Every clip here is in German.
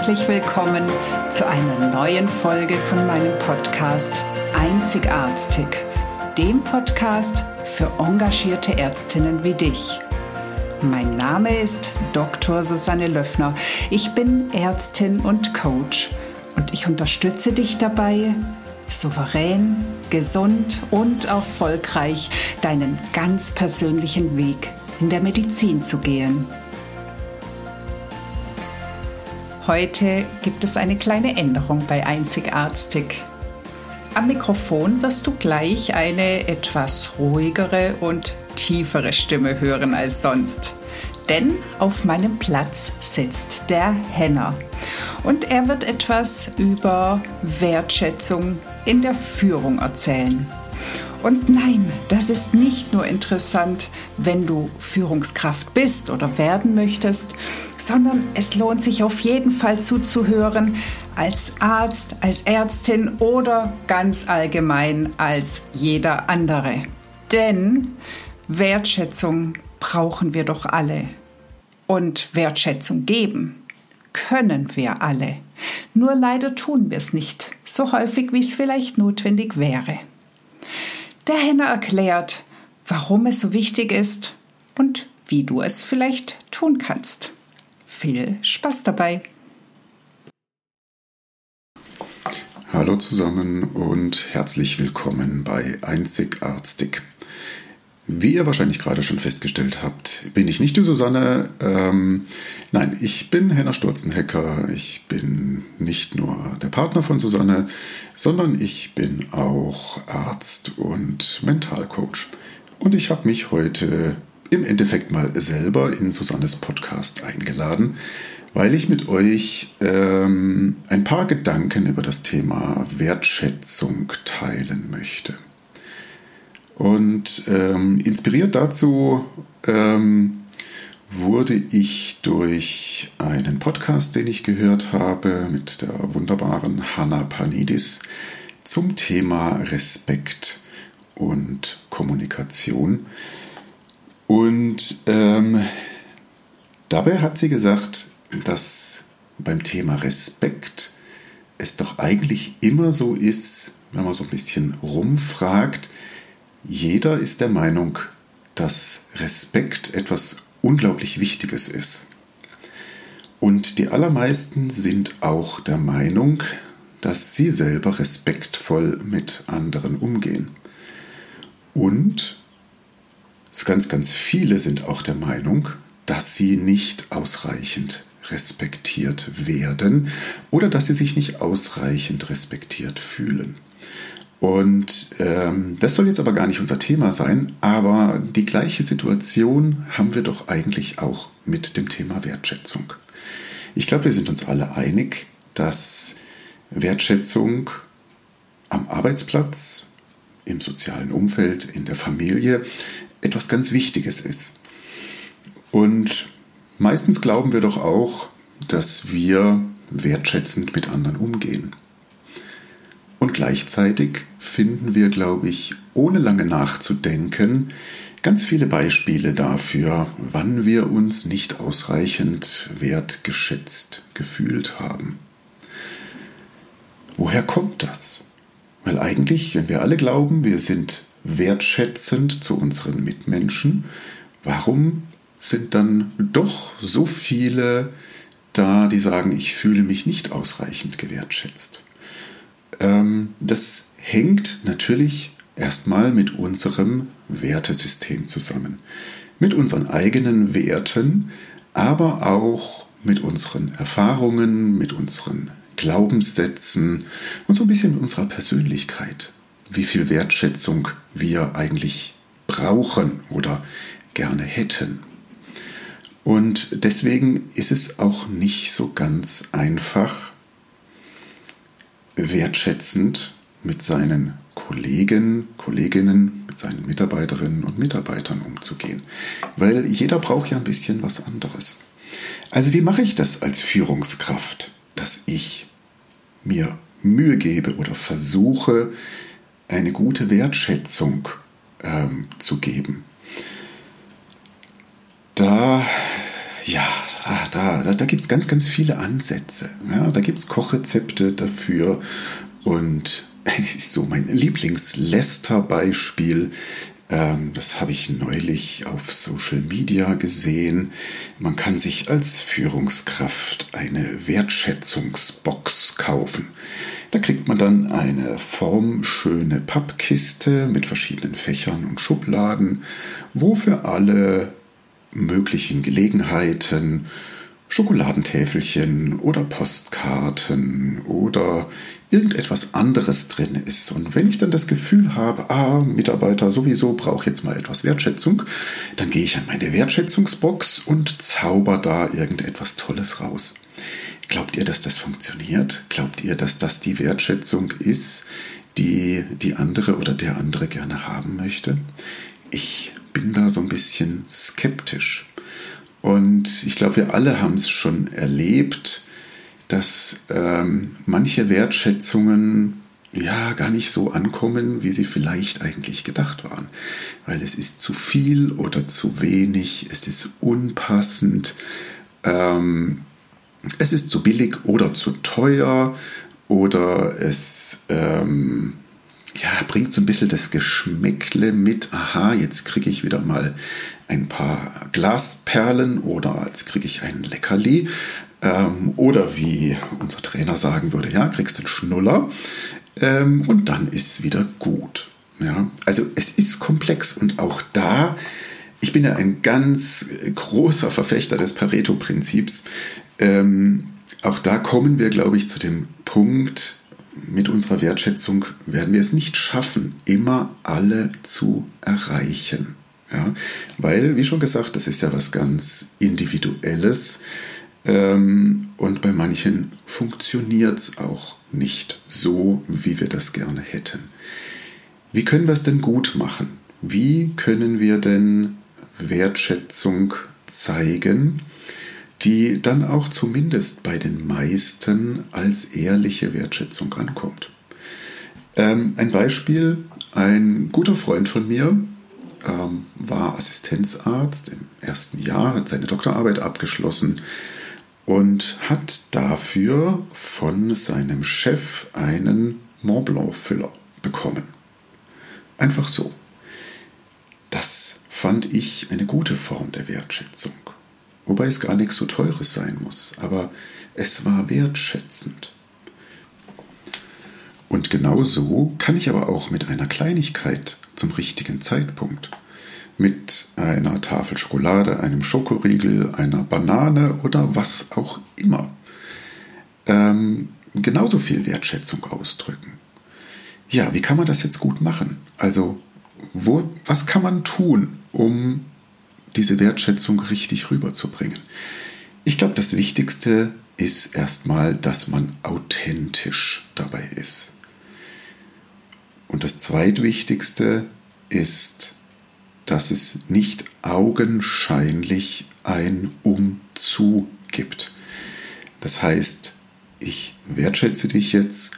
herzlich willkommen zu einer neuen Folge von meinem Podcast Einzigartig, dem Podcast für engagierte Ärztinnen wie dich. Mein Name ist Dr. Susanne Löffner. Ich bin Ärztin und Coach und ich unterstütze dich dabei, souverän, gesund und erfolgreich deinen ganz persönlichen Weg in der Medizin zu gehen. Heute gibt es eine kleine Änderung bei Einzigartig. Am Mikrofon wirst du gleich eine etwas ruhigere und tiefere Stimme hören als sonst. Denn auf meinem Platz sitzt der Henner und er wird etwas über Wertschätzung in der Führung erzählen. Und nein, das ist nicht nur interessant, wenn du Führungskraft bist oder werden möchtest, sondern es lohnt sich auf jeden Fall zuzuhören als Arzt, als Ärztin oder ganz allgemein als jeder andere. Denn Wertschätzung brauchen wir doch alle. Und Wertschätzung geben können wir alle. Nur leider tun wir es nicht, so häufig wie es vielleicht notwendig wäre. Der Henner erklärt, warum es so wichtig ist und wie du es vielleicht tun kannst. Viel Spaß dabei! Hallo zusammen und herzlich willkommen bei Einzigartig. Wie ihr wahrscheinlich gerade schon festgestellt habt, bin ich nicht die Susanne. Nein, ich bin Henner Sturzenhecker. Ich bin nicht nur der Partner von Susanne, sondern ich bin auch Arzt und Mentalcoach. Und ich habe mich heute im Endeffekt mal selber in Susannes Podcast eingeladen, weil ich mit euch ein paar Gedanken über das Thema Wertschätzung teilen möchte. Und inspiriert dazu wurde ich durch einen Podcast, den ich gehört habe, mit der wunderbaren Hannah Panidis zum Thema Respekt und Kommunikation. Und dabei hat sie gesagt, dass beim Thema Respekt es doch eigentlich immer so ist, wenn man so ein bisschen rumfragt, jeder ist der Meinung, dass Respekt etwas unglaublich Wichtiges ist. Und die allermeisten sind auch der Meinung, dass sie selber respektvoll mit anderen umgehen. Und ganz, ganz viele sind auch der Meinung, dass sie nicht ausreichend respektiert werden oder dass sie sich nicht ausreichend respektiert fühlen. Und das soll jetzt aber gar nicht unser Thema sein, aber die gleiche Situation haben wir doch eigentlich auch mit dem Thema Wertschätzung. Ich glaube, wir sind uns alle einig, dass Wertschätzung am Arbeitsplatz, im sozialen Umfeld, in der Familie etwas ganz Wichtiges ist. Und meistens glauben wir doch auch, dass wir wertschätzend mit anderen umgehen. Und gleichzeitig finden wir, glaube ich, ohne lange nachzudenken, ganz viele Beispiele dafür, wann wir uns nicht ausreichend wertgeschätzt gefühlt haben. Woher kommt das? Weil eigentlich, wenn wir alle glauben, wir sind wertschätzend zu unseren Mitmenschen, warum sind dann doch so viele da, die sagen, ich fühle mich nicht ausreichend gewertschätzt? Das hängt natürlich erstmal mit unserem Wertesystem zusammen. Mit unseren eigenen Werten, aber auch mit unseren Erfahrungen, mit unseren Glaubenssätzen und so ein bisschen mit unserer Persönlichkeit. Wie viel Wertschätzung wir eigentlich brauchen oder gerne hätten. Und deswegen ist es auch nicht so ganz einfach, wertschätzend mit seinen Kolleginnen, mit seinen Mitarbeiterinnen und Mitarbeitern umzugehen. Weil jeder braucht ja ein bisschen was anderes. Also wie mache ich das als Führungskraft, dass ich mir Mühe gebe oder versuche, eine gute Wertschätzung zu geben? Da Ja, da gibt es ganz, ganz viele Ansätze. Ja, da gibt es Kochrezepte dafür. Und das ist so mein Lieblings-Läster-Beispiel. Das habe ich neulich auf Social Media gesehen. Man kann sich als Führungskraft eine Wertschätzungsbox kaufen. Da kriegt man dann eine formschöne Pappkiste mit verschiedenen Fächern und Schubladen, wo für alle möglichen Gelegenheiten Schokoladentäfelchen oder Postkarten oder irgendetwas anderes drin ist. Und wenn ich dann das Gefühl habe, Mitarbeiter sowieso braucht jetzt mal etwas Wertschätzung, dann gehe ich an meine Wertschätzungsbox und zauber da irgendetwas Tolles raus. Glaubt ihr, dass das funktioniert? Glaubt ihr, dass das die Wertschätzung ist, die die andere oder der andere gerne haben möchte? Ich bin da so ein bisschen skeptisch. Und ich glaube, wir alle haben es schon erlebt, dass manche Wertschätzungen ja gar nicht so ankommen, wie sie vielleicht eigentlich gedacht waren. Weil es ist zu viel oder zu wenig, es ist unpassend, es ist zu billig oder zu teuer oder es bringt so ein bisschen das Geschmäckle mit. Aha, jetzt kriege ich wieder mal ein paar Glasperlen oder jetzt kriege ich ein Leckerli. Oder wie unser Trainer sagen würde, ja, kriegst einen Schnuller und dann ist wieder gut. Ja, also es ist komplex und auch da, ich bin ja ein ganz großer Verfechter des Pareto-Prinzips. Auch da kommen wir, glaube ich, zu dem Punkt, mit unserer Wertschätzung werden wir es nicht schaffen, immer alle zu erreichen. Ja? Weil, wie schon gesagt, das ist ja was ganz Individuelles und bei manchen funktioniert es auch nicht so, wie wir das gerne hätten. Wie können wir es denn gut machen? Wie können wir denn Wertschätzung zeigen, die dann auch zumindest bei den meisten als ehrliche Wertschätzung ankommt? Ein Beispiel, ein guter Freund von mir war Assistenzarzt im ersten Jahr, hat seine Doktorarbeit abgeschlossen und hat dafür von seinem Chef einen Mont Blanc-Füller bekommen. Einfach so. Das fand ich eine gute Form der Wertschätzung. Wobei es gar nichts so Teures sein muss, aber es war wertschätzend. Und genau so kann ich aber auch mit einer Kleinigkeit zum richtigen Zeitpunkt, mit einer Tafel Schokolade, einem Schokoriegel, einer Banane oder was auch immer, genauso viel Wertschätzung ausdrücken. Ja, wie kann man das jetzt gut machen? Also, was kann man tun, um diese Wertschätzung richtig rüberzubringen? Ich glaube, das Wichtigste ist erstmal, dass man authentisch dabei ist. Und das Zweitwichtigste ist, dass es nicht augenscheinlich ein Umzu gibt. Das heißt, ich wertschätze dich jetzt,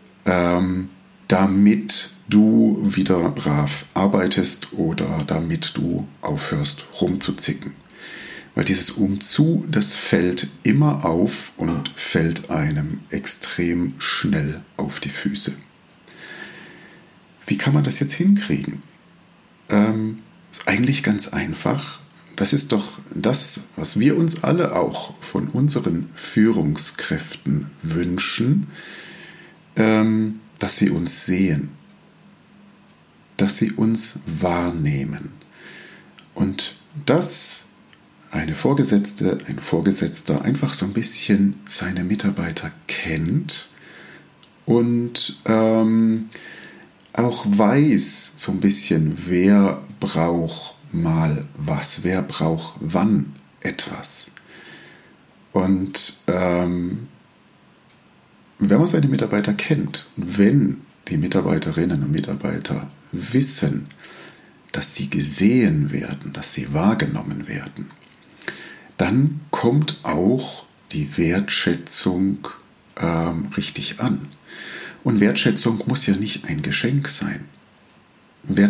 damit du wieder brav arbeitest oder damit du aufhörst rumzuzicken. Weil dieses Umzu, das fällt immer auf und fällt einem extrem schnell auf die Füße. Wie kann man das jetzt hinkriegen? Ist eigentlich ganz einfach. Das ist doch das, was wir uns alle auch von unseren Führungskräften wünschen, dass sie uns sehen, dass sie uns wahrnehmen und dass eine Vorgesetzte, ein Vorgesetzter einfach so ein bisschen seine Mitarbeiter kennt und auch weiß so ein bisschen, wer braucht mal was, wer braucht wann etwas. Und wenn man seine Mitarbeiter kennt, wenn die Mitarbeiterinnen und Mitarbeiter wissen, dass sie gesehen werden, dass sie wahrgenommen werden, dann kommt auch die Wertschätzung richtig an. Und Wertschätzung muss ja nicht ein Geschenk sein.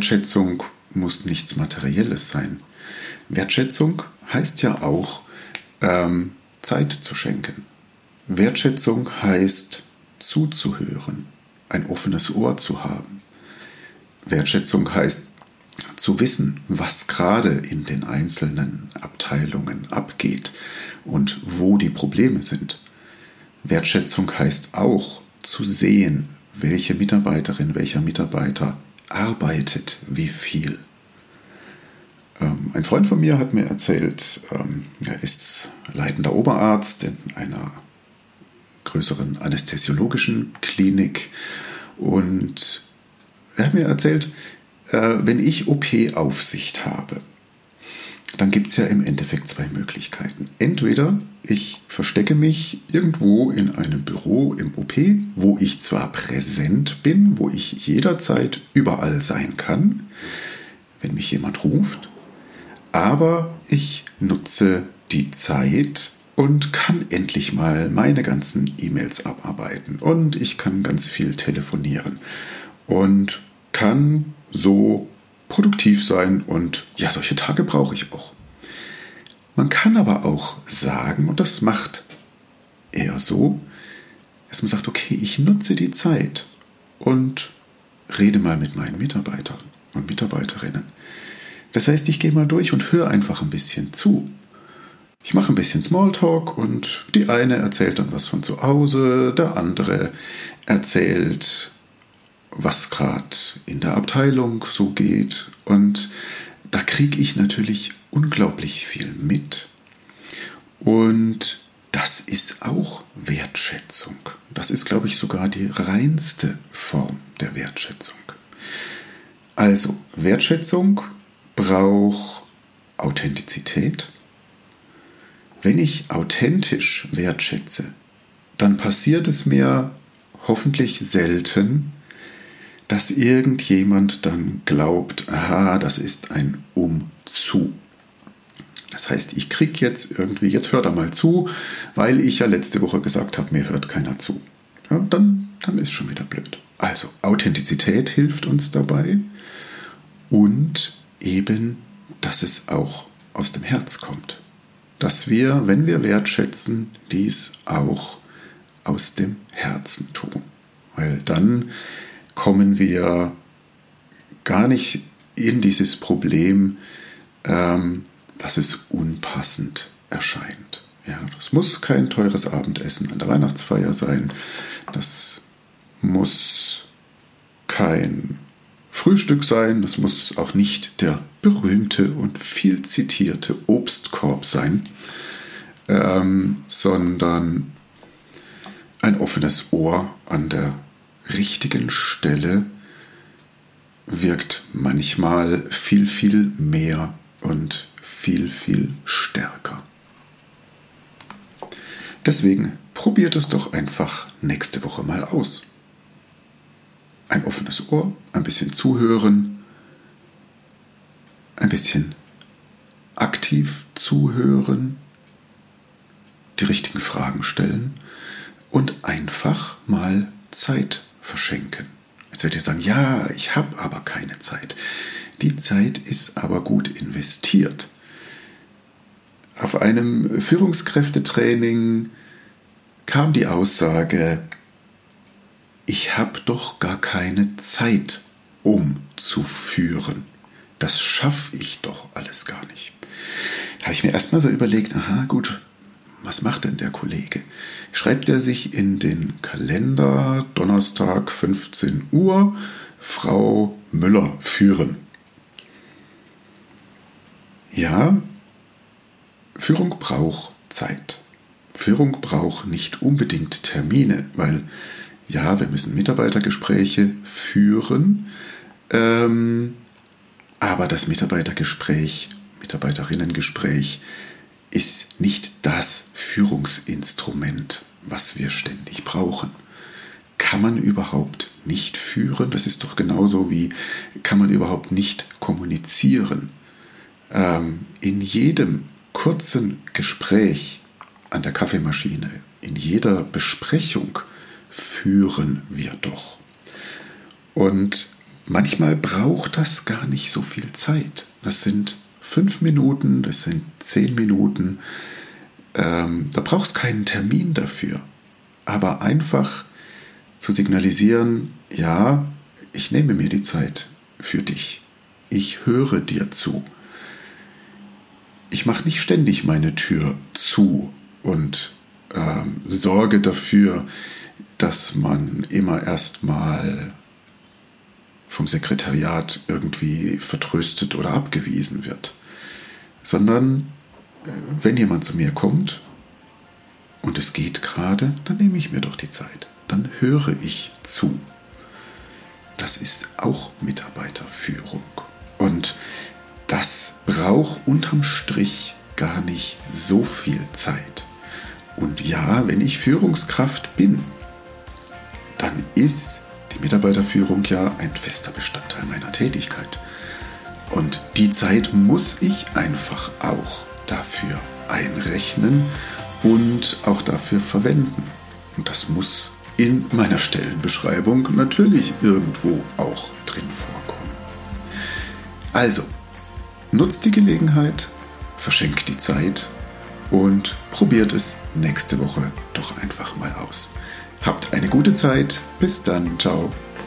Wertschätzung muss nichts Materielles sein. Wertschätzung heißt ja auch, Zeit zu schenken. Wertschätzung heißt zuzuhören, ein offenes Ohr zu haben. Wertschätzung heißt zu wissen, was gerade in den einzelnen Abteilungen abgeht und wo die Probleme sind. Wertschätzung heißt auch zu sehen, welche Mitarbeiterin, welcher Mitarbeiter arbeitet wie viel. Ein Freund von mir hat mir erzählt, er ist leitender Oberarzt in einer größeren anästhesiologischen Klinik und er hat mir erzählt, wenn ich OP-Aufsicht habe, dann gibt es ja im Endeffekt zwei Möglichkeiten. Entweder ich verstecke mich irgendwo in einem Büro im OP, wo ich zwar präsent bin, wo ich jederzeit überall sein kann, wenn mich jemand ruft, aber ich nutze die Zeit und kann endlich mal meine ganzen E-Mails abarbeiten und ich kann ganz viel telefonieren und kann so produktiv sein und ja, solche Tage brauche ich auch. Man kann aber auch sagen, und das macht er so, dass man sagt, okay, ich nutze die Zeit und rede mal mit meinen Mitarbeitern und Mitarbeiterinnen. Das heißt, ich gehe mal durch und höre einfach ein bisschen zu. Ich mache ein bisschen Smalltalk und die eine erzählt dann was von zu Hause, der andere erzählt, was gerade in der Abteilung so geht. Und da kriege ich natürlich unglaublich viel mit. Und das ist auch Wertschätzung. Das ist, glaube ich, sogar die reinste Form der Wertschätzung. Also, Wertschätzung braucht Authentizität. Wenn ich authentisch wertschätze, dann passiert es mir hoffentlich selten, dass irgendjemand dann glaubt, aha, das ist ein Umzu. Das heißt, ich kriege jetzt irgendwie, jetzt hört er mal zu, weil ich ja letzte Woche gesagt habe, mir hört keiner zu. Ja, dann ist schon wieder blöd. Also Authentizität hilft uns dabei und eben, dass es auch aus dem Herz kommt. Dass wir, wenn wir wertschätzen, dies auch aus dem Herzen tun. Weil dann kommen wir gar nicht in dieses Problem, dass es unpassend erscheint. Ja, das muss kein teures Abendessen an der Weihnachtsfeier sein. Das muss kein Frühstück sein. Das muss auch nicht der berühmte und viel zitierte Obstkorb sein, sondern ein offenes Ohr an der richtigen Stelle wirkt manchmal viel, viel mehr und viel, viel stärker. Deswegen probiert es doch einfach nächste Woche mal aus. Ein offenes Ohr, ein bisschen zuhören, ein bisschen aktiv zuhören, die richtigen Fragen stellen und einfach mal Zeit verschenken. Jetzt werdet ihr sagen, ja, ich habe aber keine Zeit. Die Zeit ist aber gut investiert. Auf einem Führungskräftetraining kam die Aussage, ich habe doch gar keine Zeit, um zu führen. Das schaffe ich doch alles gar nicht. Da habe ich mir erstmal so überlegt, aha, gut, was macht denn der Kollege? Schreibt er sich in den Kalender, Donnerstag 15 Uhr, Frau Müller führen. Ja, Führung braucht Zeit. Führung braucht nicht unbedingt Termine, weil ja, wir müssen Mitarbeitergespräche führen, aber das Mitarbeiterinnengespräch ist nicht das Führungsinstrument, was wir ständig brauchen. Kann man überhaupt nicht führen? Das ist doch genauso wie, kann man überhaupt nicht kommunizieren? In jedem kurzen Gespräch an der Kaffeemaschine, in jeder Besprechung führen wir doch. Und manchmal braucht das gar nicht so viel Zeit. Das sind 5 Minuten, das sind 10 Minuten. Da braucht es keinen Termin dafür. Aber einfach zu signalisieren, ja, ich nehme mir die Zeit für dich. Ich höre dir zu. Ich mache nicht ständig meine Tür zu und sorge dafür, dass man immer erstmal vom Sekretariat irgendwie vertröstet oder abgewiesen wird. Sondern wenn jemand zu mir kommt und es geht gerade, dann nehme ich mir doch die Zeit. Dann höre ich zu. Das ist auch Mitarbeiterführung. Und das braucht unterm Strich gar nicht so viel Zeit. Und ja, wenn ich Führungskraft bin, dann ist die Mitarbeiterführung ja ein fester Bestandteil meiner Tätigkeit. Und die Zeit muss ich einfach auch dafür einrechnen und auch dafür verwenden. Und das muss in meiner Stellenbeschreibung natürlich irgendwo auch drin vorkommen. Also, nutzt die Gelegenheit, verschenkt die Zeit und probiert es nächste Woche doch einfach mal aus. Habt eine gute Zeit. Bis dann. Ciao.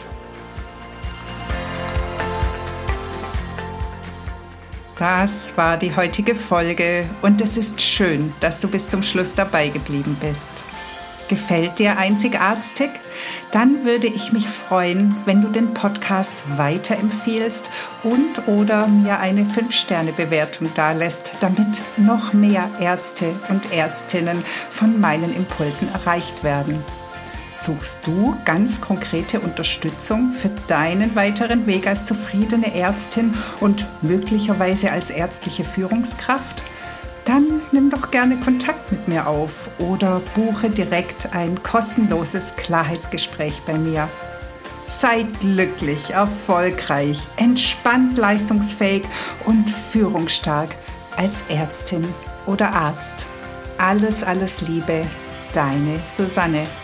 Das war die heutige Folge und es ist schön, dass du bis zum Schluss dabei geblieben bist. Gefällt dir Einzigartig? Dann würde ich mich freuen, wenn du den Podcast weiterempfiehlst und oder mir eine 5-Sterne-Bewertung dalässt, damit noch mehr Ärzte und Ärztinnen von meinen Impulsen erreicht werden. Suchst du ganz konkrete Unterstützung für deinen weiteren Weg als zufriedene Ärztin und möglicherweise als ärztliche Führungskraft? Dann nimm doch gerne Kontakt mit mir auf oder buche direkt ein kostenloses Klarheitsgespräch bei mir. Sei glücklich, erfolgreich, entspannt, leistungsfähig und führungsstark als Ärztin oder Arzt. Alles Liebe, deine Susanne.